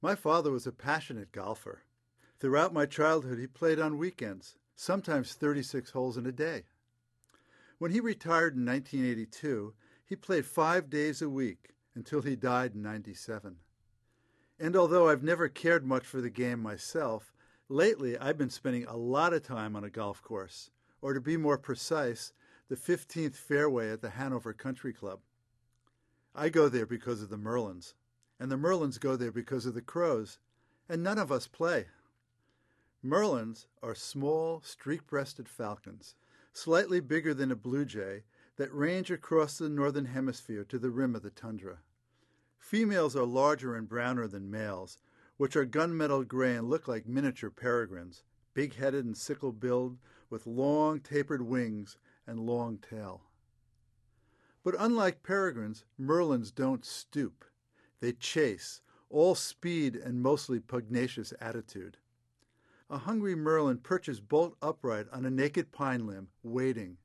My father was a passionate golfer. Throughout my childhood, he played on weekends, sometimes 36 holes in a day. When he retired in 1982, he played 5 days a week until he died in '97. And although I've never cared much for the game myself, lately I've been spending a lot of time on a golf course, or to be more precise, the 15th fairway at the Hanover Country Club. I go there because of the Merlins, and the Merlins go there because of the Crows, and none of us play. Merlins are small, streak-breasted falcons, slightly bigger than a blue jay, that range across the northern hemisphere to the rim of the tundra. Females are larger and browner than males, which are gunmetal gray and look like miniature peregrines, big-headed and sickle-billed, with long, tapered wings and long tail. But unlike peregrines, merlins don't stoop. They chase, all speed and mostly pugnacious attitude. A hungry merlin perches bolt upright on a naked pine limb, waiting.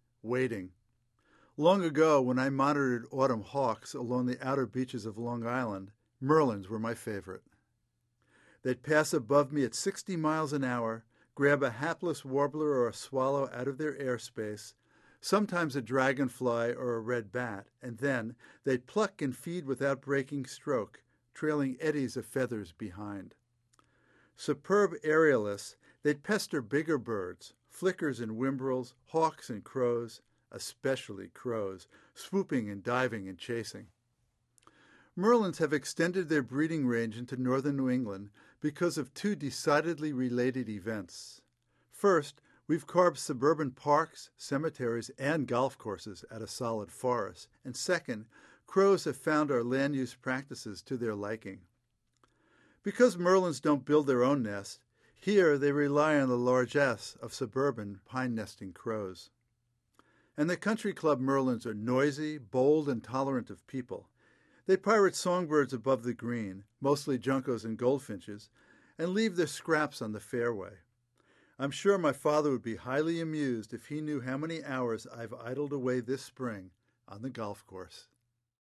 Long ago, when I monitored autumn hawks along the outer beaches of Long Island, merlins were my favorite. They'd pass above me at 60 miles an hour, grab a hapless warbler or a swallow out of their airspace, sometimes a dragonfly or a red bat, and then they'd pluck and feed without breaking stroke, trailing eddies of feathers behind. Superb aerialists, they'd pester bigger birds, flickers and whimbrels, hawks and crows, especially crows, swooping and diving and chasing. Merlins have extended their breeding range into northern New England because of two decidedly related events. First, we've carved suburban parks, cemeteries, and golf courses out of solid forests. And second, crows have found our land use practices to their liking. Because merlins don't build their own nest, here they rely on the largesse of suburban pine-nesting crows. And the country club merlins are noisy, bold, and tolerant of people. They pirate songbirds above the green, mostly juncos and goldfinches, and leave their scraps on the fairway. I'm sure my father would be highly amused if he knew how many hours I've idled away this spring on the golf course.